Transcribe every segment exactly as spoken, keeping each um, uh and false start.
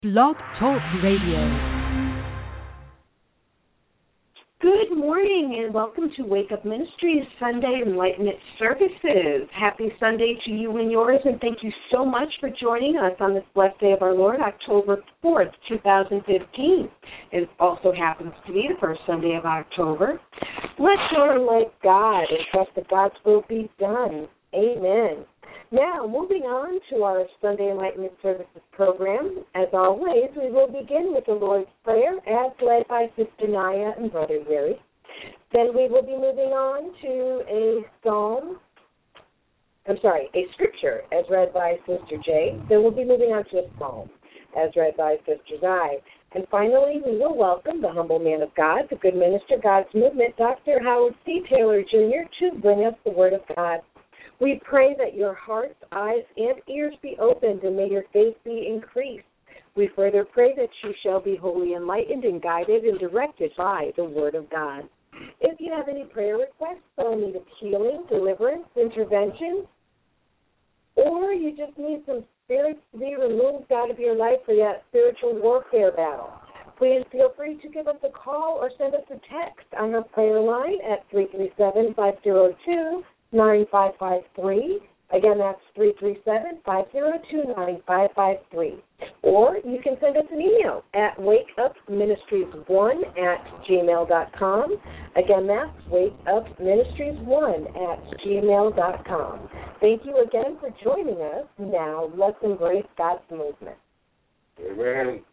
Blog Talk Radio. Good morning and welcome to Wake Up Ministries Sunday Enlightenment Services. Happy Sunday to you and yours, and thank you so much for joining us on this blessed day of our Lord, October fourth, twenty fifteen. It also happens to be the first Sunday of October. Let's sure like God and trust that God's will be done. Amen. Now, moving on to our Sunday Enlightenment Services program. As always, we will begin with the Lord's Prayer as led by Sister Naya and Brother Gary. Then we will be moving on to a psalm, I'm sorry, a scripture as read by Sister Jay. Then we'll be moving on to a psalm as read by Sister Zai. And finally, we will welcome the humble man of God, the good minister, God's movement, Doctor Howard C. Taylor, Junior, to bring us the Word of God. We pray that your hearts, eyes, and ears be opened, and may your faith be increased. We further pray that you shall be wholly enlightened and guided and directed by the Word of God. If you have any prayer requests or need of healing, deliverance, intervention, or you just need some spirits to be removed out of your life for that spiritual warfare battle, please feel free to give us a call or send us a text on our prayer line at three three seven, five zero two, nine five five three. Again, that's three three seven, five zero two, nine five five three. Or you can send us an email at wakeupministries one at gmail dot com. Again, that's wakeupministries one at gmail dot com. Thank you again for joining us. Now, let's embrace God's movement. Amen.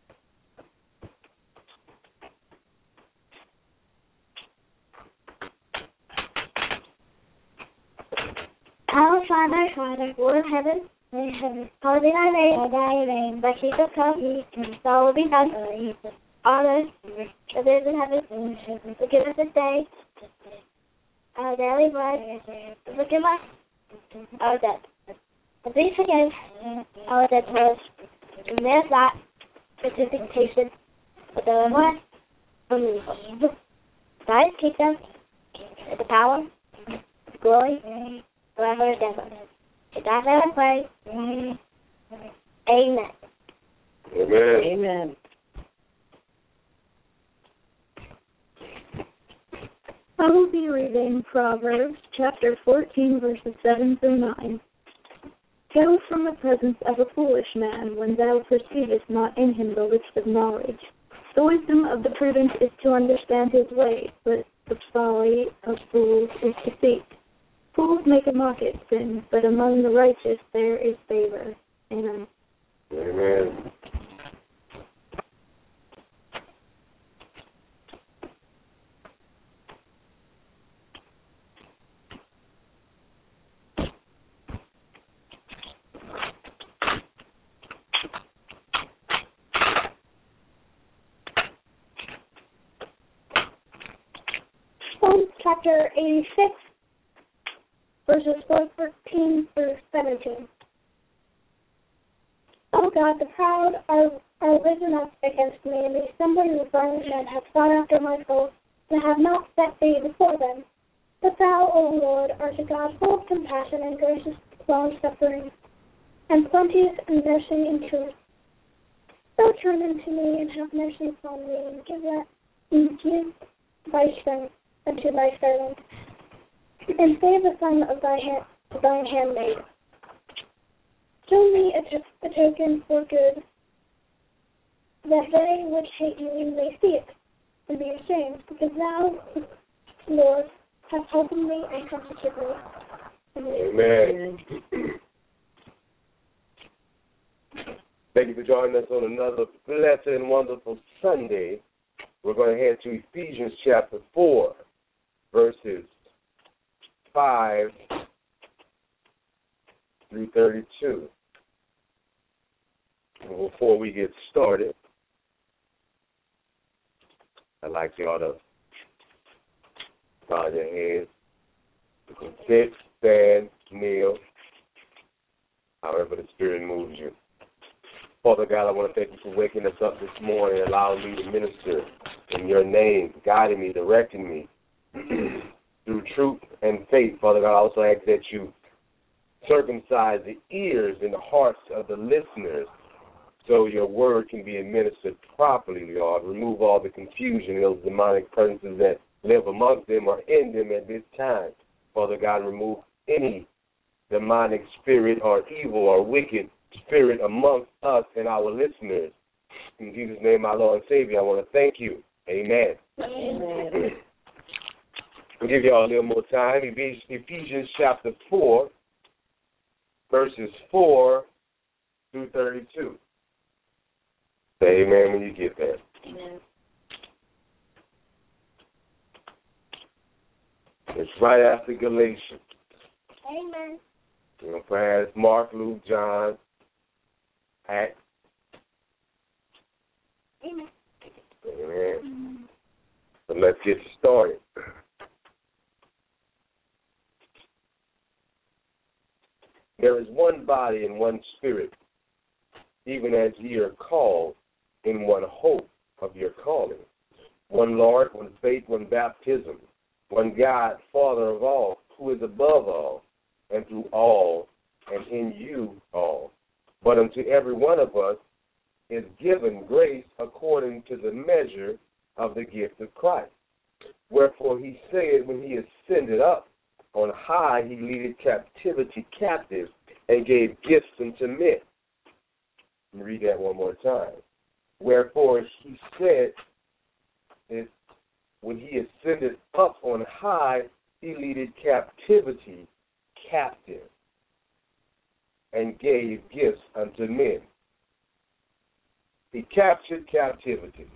Our Father, Father, Lord of heaven, in heaven, hallowed be thy name, thy name, thy kingdom come, thy will be done, on earth as it is in heaven. Forgive us this day our daily bread, forgive us our debt, and please forgive our debtors, and lead us not into temptation, but deliver us from evil. Thy is the kingdom, the power, the glory, forever and ever. To God I pray. Amen. Amen. Amen. I will be reading Proverbs chapter fourteen, verses seven through nine. Go from the presence of a foolish man when thou perceivest not in him the lips of knowledge. The wisdom of the prudent is to understand his way, but the folly of fools is deceit. Fools make a mock at sin, but among the righteous there is favor. Amen. Amen. Psalms chapter eighty-six. Verses fourteen through seventeen. O God, the proud are, are risen up against me, and the stumbling reformed men have sought after my soul, and have not set thee before them. But thou, O Lord, art a God full of compassion and gracious long-suffering, and plenteous in mercy and truth. So turn unto me, and have mercy upon me, and give, that, and give thy strength unto thy servant, and save the son of thy hand, thine handmaid. Show me a, t- a token for good, that they which hate you may see it, and be ashamed, because thou, Lord, hast helped me and comforted me. Amen. Thank you for joining us on another blessed and wonderful Sunday. We're going to head to Ephesians chapter four, verses five through thirty-two. And before we get started, I'd like y'all to bow your heads. You can sit, stand, kneel, however the Spirit moves you. Father God, I want to thank you for waking us up this morning, allowing me to minister in your name, guiding me, directing me through truth and faith. Father God, I also ask that you circumcise the ears and the hearts of the listeners so your word can be administered properly, Lord. Remove all the confusion, those demonic presences that live amongst them or in them at this time. Father God, remove any demonic spirit or evil or wicked spirit amongst us and our listeners. In Jesus' name, my Lord and Savior, I want to thank you. Amen. Amen. I'll give you all a little more time. Ephesians chapter four, verses four through thirty-two. Say amen when you get there. Amen. It's right after Galatians. Amen. You know, perhaps Mark, Luke, John, Acts. Amen. Amen. So let's get started. There is one body and one spirit, even as ye are called in one hope of your calling. One Lord, one faith, one baptism, one God, Father of all, who is above all, and through all, and in you all. But unto every one of us is given grace according to the measure of the gift of Christ. Wherefore he said, when he ascended up on high, he leaded captivity captive and gave gifts unto men. Let me read that one more time. Wherefore he said, is when he ascended up on high, he leaded captivity captive and gave gifts unto men. He captured captivity.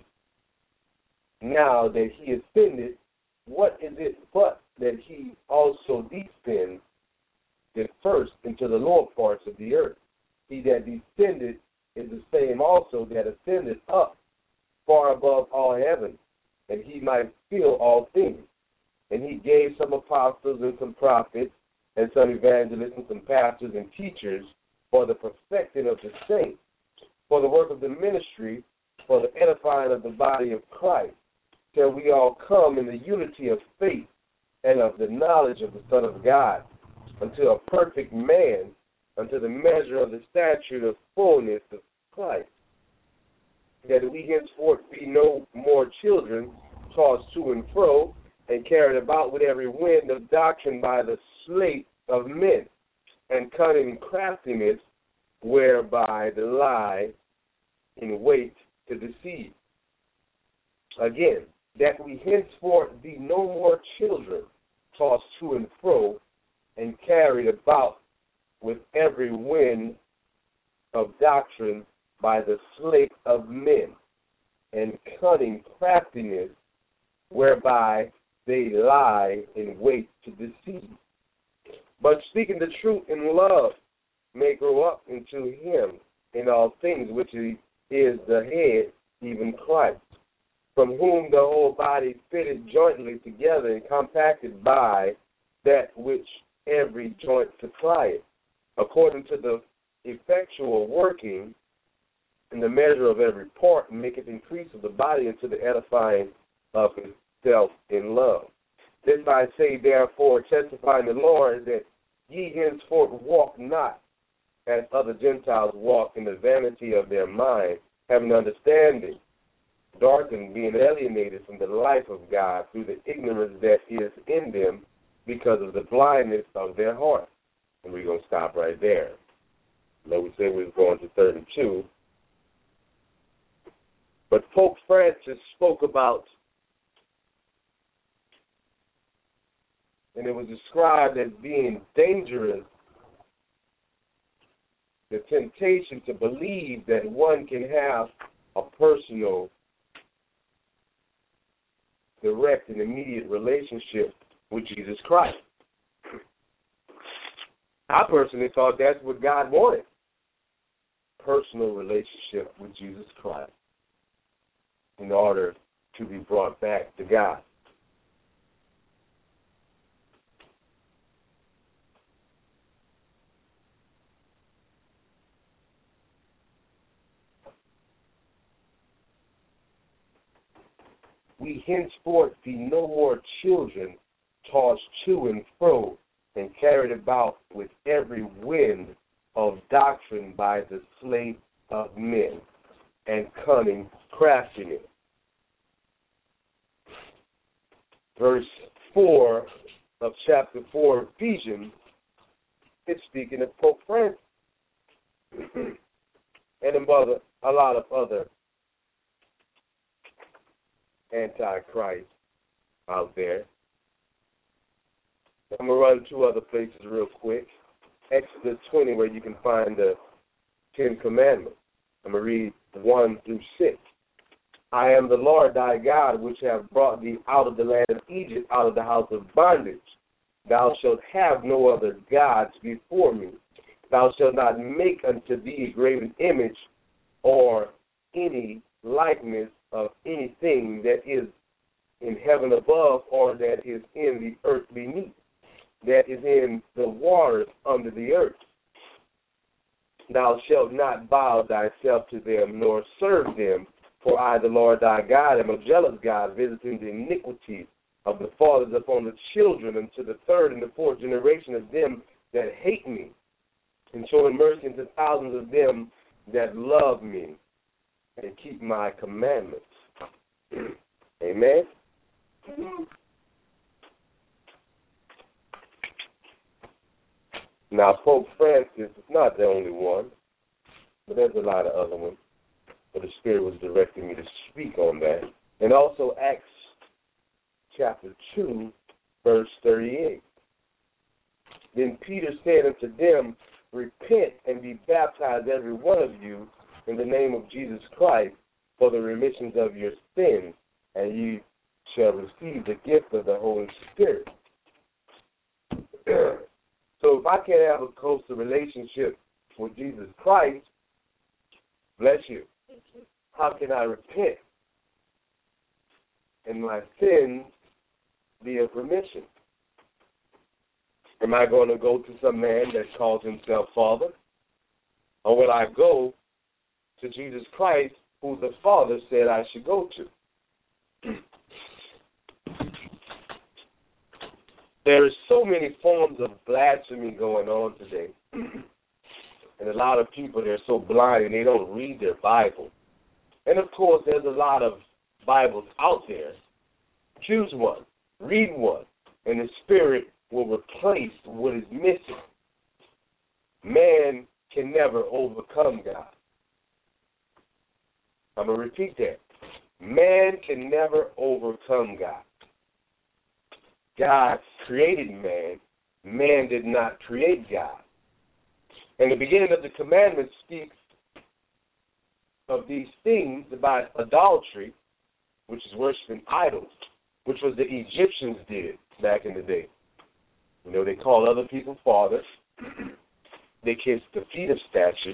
Now that he ascended, what is it but that he also descended first into the lower parts of the earth? He that descended is the same also that ascended up far above all heaven, and he might fill all things. And he gave some apostles and some prophets and some evangelists and some pastors and teachers for the perfecting of the saints, for the work of the ministry, for the edifying of the body of Christ, till we all come in the unity of faith and of the knowledge of the Son of God, unto a perfect man, unto the measure of the stature of fullness of Christ, that we henceforth be no more children, tossed to and fro, and carried about with every wind of doctrine by the sleight of men, and cunning craftiness, whereby the lie in wait to deceive. Again, that we henceforth be no more children, tossed to and fro, and carried about with every wind of doctrine by the sleight of men, and cunning craftiness, whereby they lie in wait to deceive. But speaking the truth in love may grow up into him in all things, which is the head, even Christ, from whom the whole body fitted jointly together and compacted by that which every joint supplieth, according to the effectual working in the measure of every part, maketh increase of the body into the edifying of himself in love. This I say, therefore, testifying the Lord, that ye henceforth walk not as other Gentiles walk in the vanity of their mind, having understanding, darkened, being alienated from the life of God through the ignorance that is in them because of the blindness of their heart. And we're going to stop right there. Like we said, we were going to thirty-two. But Pope Francis spoke about, and it was described as being dangerous, the temptation to believe that one can have a personal, direct, and immediate relationship with Jesus Christ. I personally thought that's what God wanted, personal relationship with Jesus Christ in order to be brought back to God. We henceforth be no more children, tossed to and fro, and carried about with every wind of doctrine by the sleight of men and cunning craftiness. Verse four of chapter four of Ephesians, it's speaking of Pope Francis and a lot of other antichrist out there. I'm going to run two other places real quick. Exodus twenty, where you can find the Ten Commandments. I'm going to read one through six. I am the Lord thy God, which have brought thee out of the land of Egypt, out of the house of bondage. Thou shalt have no other gods before me. Thou shalt not make unto thee a graven image or any likeness of anything that is in heaven above, or that is in the earth beneath, that is in the waters under the earth. Thou shalt not bow thyself to them, nor serve them, for I, the Lord thy God, am a jealous God, visiting the iniquities of the fathers upon the children, unto the third and the fourth generation of them that hate me, and showing mercy unto thousands of them that love me and keep my commandments. Amen. Amen. Now, Pope Francis is not the only one, but there's a lot of other ones. But the Spirit was directing me to speak on that. And also Acts chapter two, verse thirty-eight. Then Peter said unto them, Repent and be baptized, every one of you, in the name of Jesus Christ, for the remissions of your sins, and ye shall receive the gift of the Holy Spirit. So if I can't have a closer relationship with Jesus Christ, bless you, how can I repent and my sins be of remission? Am I going to go to some man that calls himself Father? Or will I go to Jesus Christ, who the Father said I should go to? There is so many forms of blasphemy going on today. And a lot of people, they're so blind and they don't read their Bible. And, of course, there's a lot of Bibles out there. Choose one. Read one. And the Spirit will replace what is missing. Man can never overcome God. I'm going to repeat that. Man can never overcome God. God created man. Man did not create God. And the beginning of the commandments speaks of these things about idolatry, which is worshiping idols, which was the Egyptians did back in the day. You know, they call other people fathers. They kiss the feet of statues.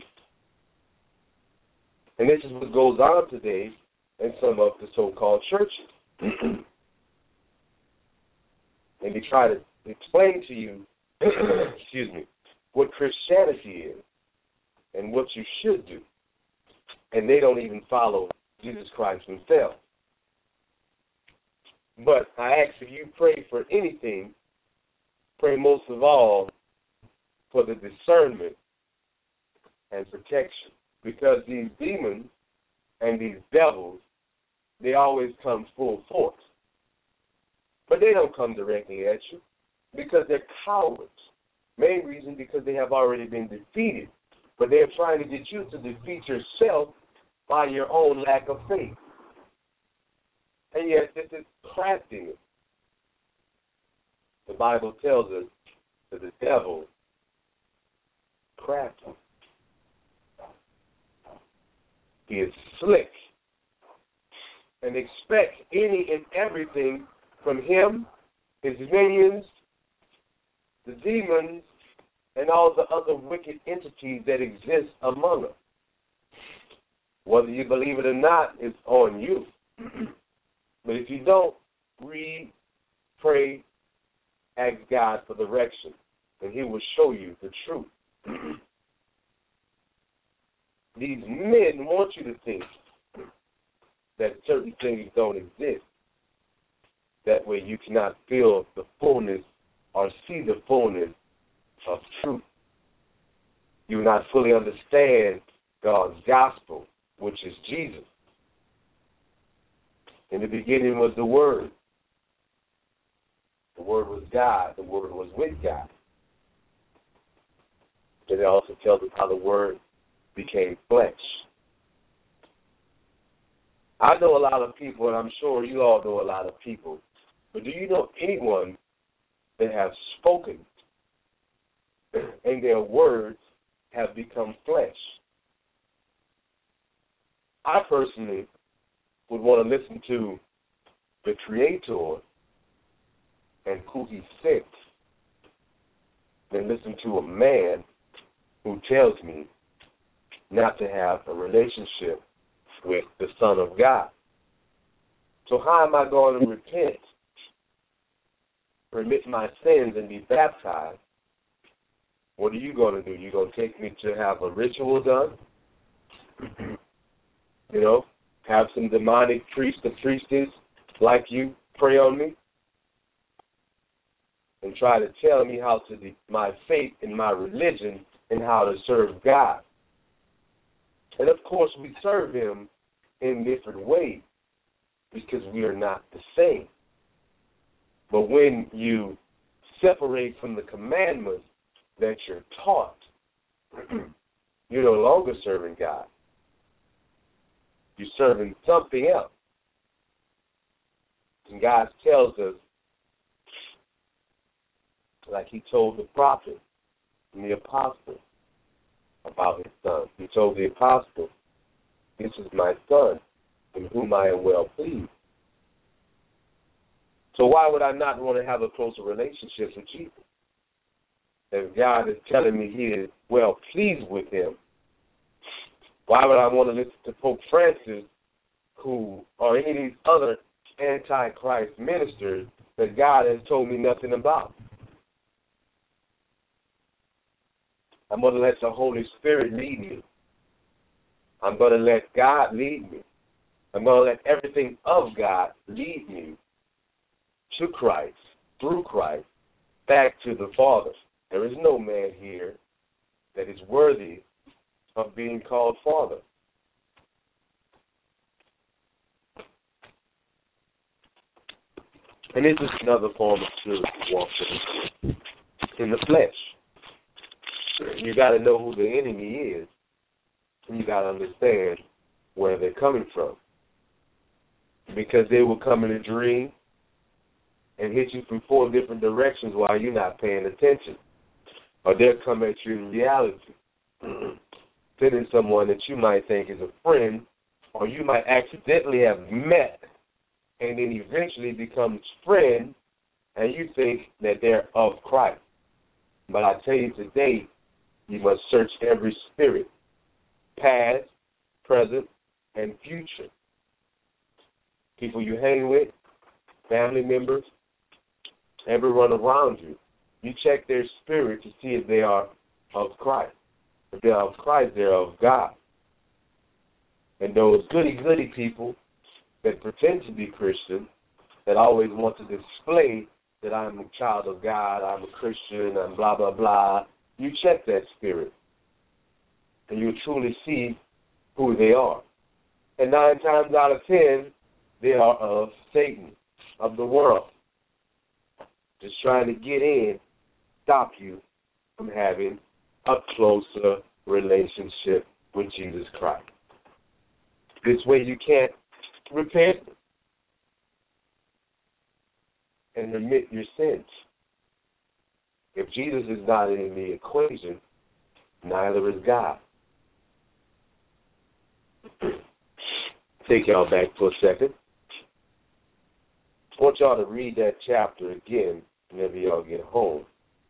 And this is what goes on today in some of the so-called churches. And they try to explain to you, excuse me, what Christianity is and what you should do. And they don't even follow Jesus Christ himself. But I ask if you pray for anything, pray most of all for the discernment and protection. Because these demons and these devils, they always come full force. But they don't come directly at you because they're cowards. Main reason because they have already been defeated. But they're trying to get you to defeat yourself by your own lack of faith. And yet, this is craftiness. The Bible tells us that the devil crafty. He is slick. And expect any and everything from him, his minions, the demons, and all the other wicked entities that exist among us. Whether you believe it or not is on you. But if you don't, read, pray, ask God for direction, and he will show you the truth. These men want you to think that certain things don't exist. That way you cannot feel the fullness or see the fullness of truth. You will not fully understand God's gospel, which is Jesus. In the beginning was the Word. The Word was God. The Word was with God. And it also tells us how the Word became flesh. I know a lot of people, and I'm sure you all know a lot of people, but do you know anyone that have spoken and their words have become flesh? I personally would want to listen to the Creator and who He sent than listen to a man who tells me not to have a relationship with the Son of God. So how am I going to repent, remit my sins, and be baptized? What are you going to do? You going to take me to have a ritual done? You know, have some demonic priest or priestess like you pray on me? And try to tell me how to be, my faith in my religion and how to serve God. And of course, we serve Him in different ways because we are not the same. But when you separate from the commandments that you're taught, you're no longer serving God. You're serving something else. And God tells us, like He told the prophet and the apostle about His Son. He told the apostle, "This is my Son, in whom I am well pleased." So why would I not want to have a closer relationship with Jesus? If God is telling me He is well pleased with Him, why would I want to listen to Pope Francis, who, or any of these other anti-Christ ministers that God has told me nothing about? I'm going to let the Holy Spirit lead me. I'm going to let God lead me. I'm going to let everything of God lead me to Christ, through Christ, back to the Father. There is no man here that is worthy of being called Father. And this is another form of spiritual warfare in the flesh. You got to know who the enemy is, and you got to understand where they're coming from. Because they will come in a dream and hit you from four different directions while you're not paying attention. Or they'll come at you in reality, sending someone that you might think is a friend, or you might accidentally have met and then eventually becomes friend, and you think that they're of Christ. But I tell you today, you must search every spirit, past, present, and future. People you hang with, family members, everyone around you. You check their spirit to see if they are of Christ. If they are of Christ, they're of God. And those goody-goody people that pretend to be Christian, that always want to display that I'm a child of God, I'm a Christian, I'm blah, blah, blah, you check that spirit, and you'll truly see who they are. And nine times out of ten, they are of Satan, of the world, just trying to get in, stop you from having a closer relationship with Jesus Christ. This way you can't repent and remit your sins. If Jesus is not in the equation, neither is God. Take y'all back for a second. I want y'all to read that chapter again whenever y'all get home.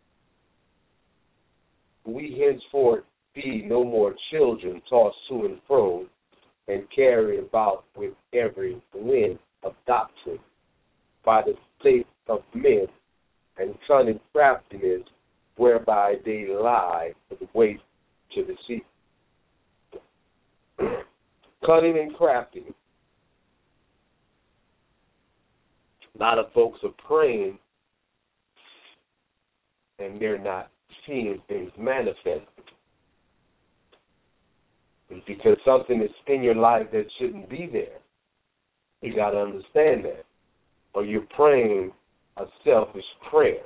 We henceforth be no more children tossed to and fro and carried about with every wind of doctrine by the state of men and cunning craftiness whereby they lie for the way to deceit. Cunning and crafty. A lot of folks are praying and they're not seeing things manifest. It's because something is in your life that shouldn't be there. You got to understand that. Or you're praying a selfish prayer.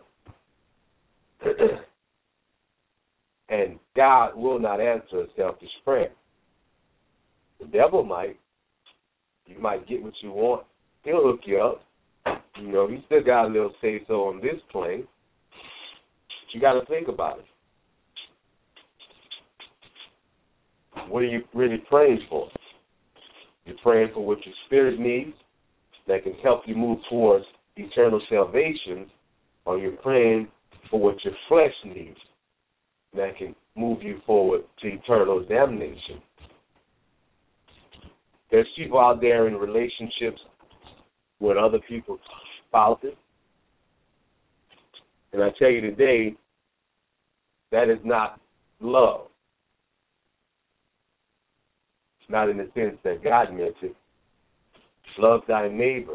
And God will not answer a selfish prayer. The devil might. You might get what you want. He'll hook you up. You know, he still got a little say-so on this plane. But you got to think about it. What are you really praying for? You're praying for what your spirit needs that can help you move towards eternal salvation, or you're praying for what your flesh needs that can move you forward to eternal damnation. There's people out there in relationships with other people's spouses. And I tell you today, that is not love. Not in the sense that God meant it. Love thy neighbor,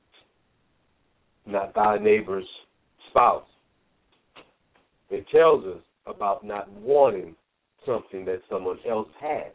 not thy neighbor's spouse. It tells us about not wanting something that someone else has.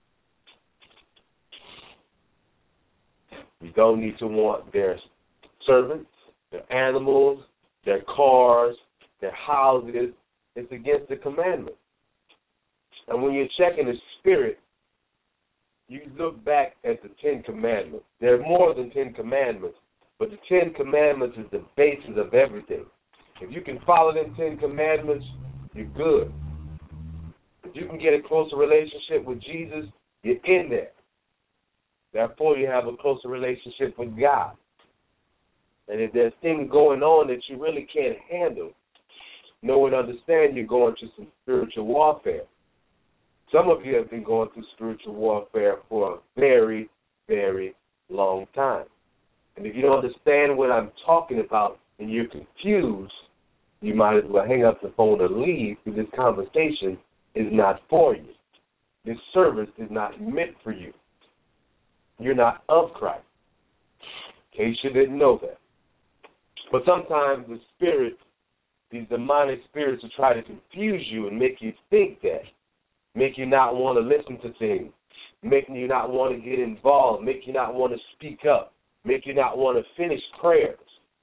You don't need to want their servants, their animals, their cars, their houses. It's against the commandment. And when you're checking the spirit, you look back at the Ten Commandments. There are more than Ten Commandments, but the Ten Commandments is the basis of everything. If you can follow them Ten Commandments, you're good. If you can get a closer relationship with Jesus, you're in there. Therefore, you have a closer relationship with God. And if there's things going on that you really can't handle, know and understand you're going through some spiritual warfare. Some of you have been going through spiritual warfare for a very, very long time. And if you don't understand what I'm talking about and you're confused, you might as well hang up the phone or leave, because this conversation is not for you. This service is not meant for you. You're not of Christ. In case you didn't know that. But sometimes the spirit, these demonic spirits will try to confuse you and make you think that. Make you not want to listen to things, making you not want to get involved, make you not want to speak up, make you not want to finish prayers,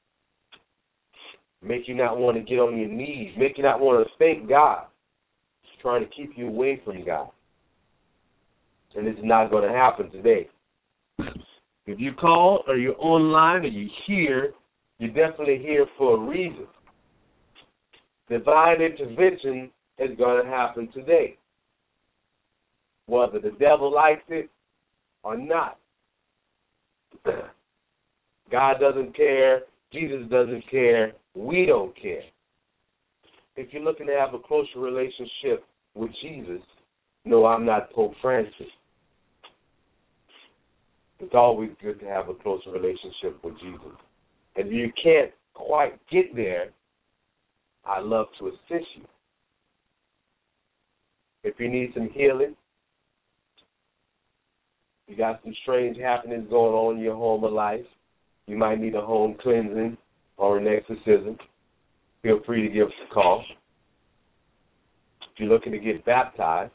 make you not want to get on your knees, make you not want to thank God. It's trying to keep you away from God. And it's not going to happen today. If you call or you're online or you're here, you're definitely here for a reason. Divine intervention is going to happen today, whether the devil likes it or not. God doesn't care. Jesus doesn't care. We don't care. If you're looking to have a closer relationship with Jesus, no, I'm not Pope Francis. It's always good to have a closer relationship with Jesus. And if you can't quite get there, I'd love to assist you. If you need some healing, you got some strange happenings going on in your home or life, you might need a home cleansing or an exorcism, feel free to give us a call. If you're looking to get baptized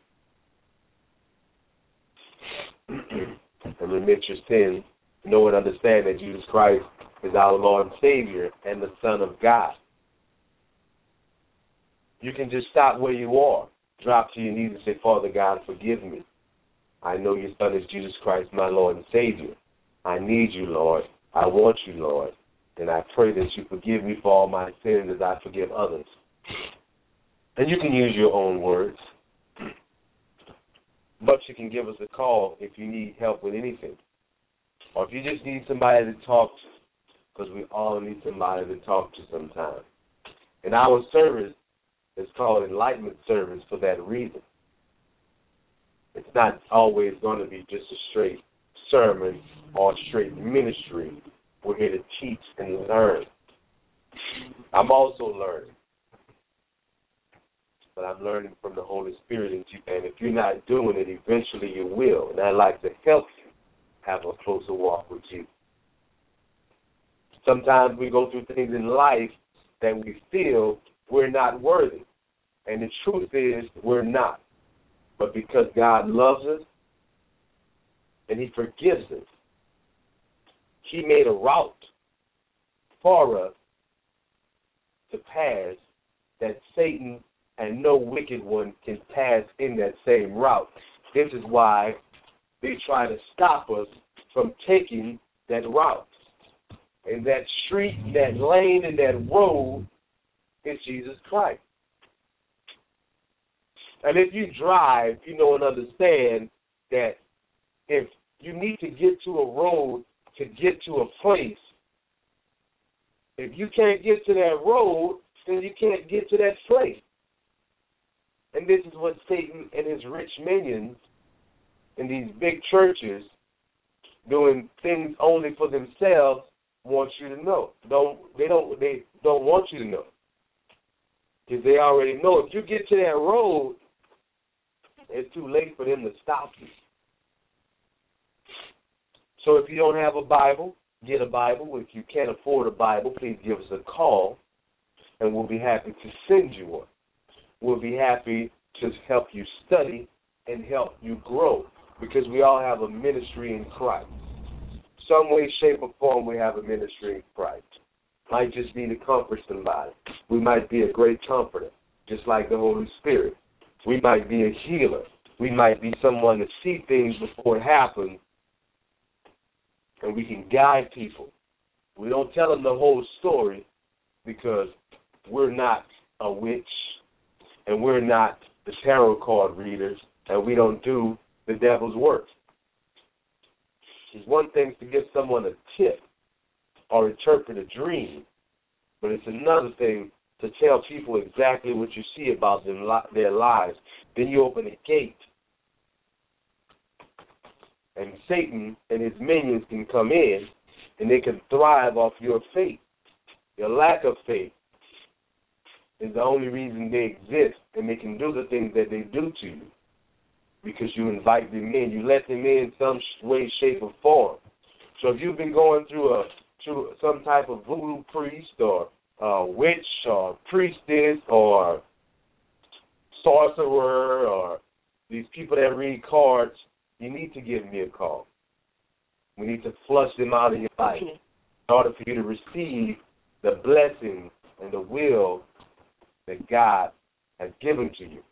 and remit your sins, know and understand that Jesus Christ is our Lord and Savior and the Son of God. You can just stop where you are, drop to your knees and say, Father God, forgive me. I know your Son is Jesus Christ, my Lord and Savior. I need you, Lord. I want you, Lord. And I pray that you forgive me for all my sins as I forgive others. And you can use your own words. But you can give us a call if you need help with anything. Or if you just need somebody to talk to, because we all need somebody to talk to sometimes. And our service is called Enlightenment Service for that reason. It's not always going to be just a straight sermon or straight ministry. We're here to teach and learn. I'm also learning. But I'm learning from the Holy Spirit. And if you're not doing it, eventually you will. And I'd like to help you have a closer walk with you. Sometimes we go through things in life that we feel we're not worthy. And the truth is we're not. But because God loves us and he forgives us. He made a route for us to pass that Satan and no wicked one can pass in that same route. This is why they try to stop us from taking that route. And that street, that lane, and that road is Jesus Christ. And if you drive, you know and understand that if you need to get to a road to get to a place, if you can't get to that road, then you can't get to that place. And this is what Satan and his rich minions in these big churches doing things only for themselves want you to know. Don't they don't they don't want you to know. Because they already know if you get to that road, it's too late for them to stop you. So if you don't have a Bible, get a Bible. If you can't afford a Bible, please give us a call, and we'll be happy to send you one. We'll be happy to help you study and help you grow, because we all have a ministry in Christ. Some way, shape, or form, we have a ministry in Christ. Might just be to comfort somebody. We might be a great comforter, just like the Holy Spirit. We might be a healer. We might be someone that see things before it happens, and we can guide people. We don't tell them the whole story because we're not a witch, and we're not the tarot card readers, and we don't do the devil's work. It's one thing to give someone a tip or interpret a dream, but it's another thing to tell people exactly what you see about them, their lives. Then you open a gate, and Satan and his minions can come in, and they can thrive off your faith. Your lack of faith is the only reason they exist, and they can do the things that they do to you, because you invite them in. You let them in some way, shape, or form. So if you've been going through a through some type of voodoo priest or uh, witch or priestess or sorcerer or these people that read cards, you need to give me a call. We need to flush them out of your life in order for you to receive the blessings and the will that God has given to you.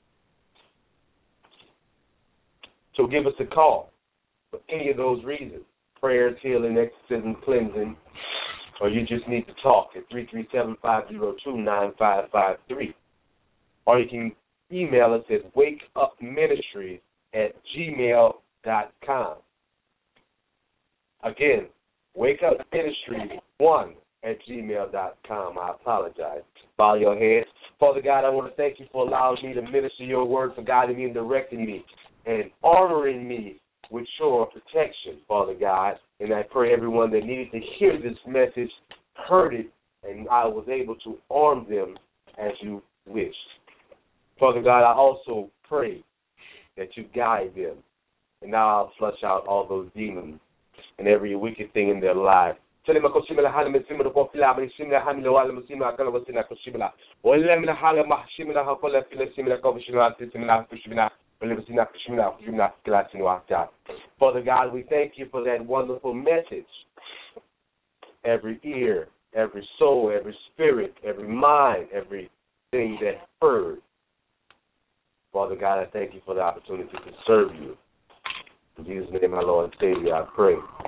So give us a call for any of those reasons. Prayers, healing, exorcism, cleansing, or you just need to talk at three three seven, five zero two, nine five five three. Or you can email us at wakeupministries at gmail dot com. Again, wakeupministries one at gmail dot com. I apologize. Bow your head. Father God, I want to thank you for allowing me to minister your word, for guiding me and directing me and honoring me with your protection, Father God. And I pray everyone that needed to hear this message heard it, and I was able to arm them as you wished. Father God, I also pray that you guide them, and now I'll flush out all those demons and every wicked thing in their lives. Father God, we thank you for that wonderful message. Every ear, every soul, every spirit, every mind, everything that heard. Father God, I thank you for the opportunity to serve you. In Jesus' name, my Lord and Savior, I pray.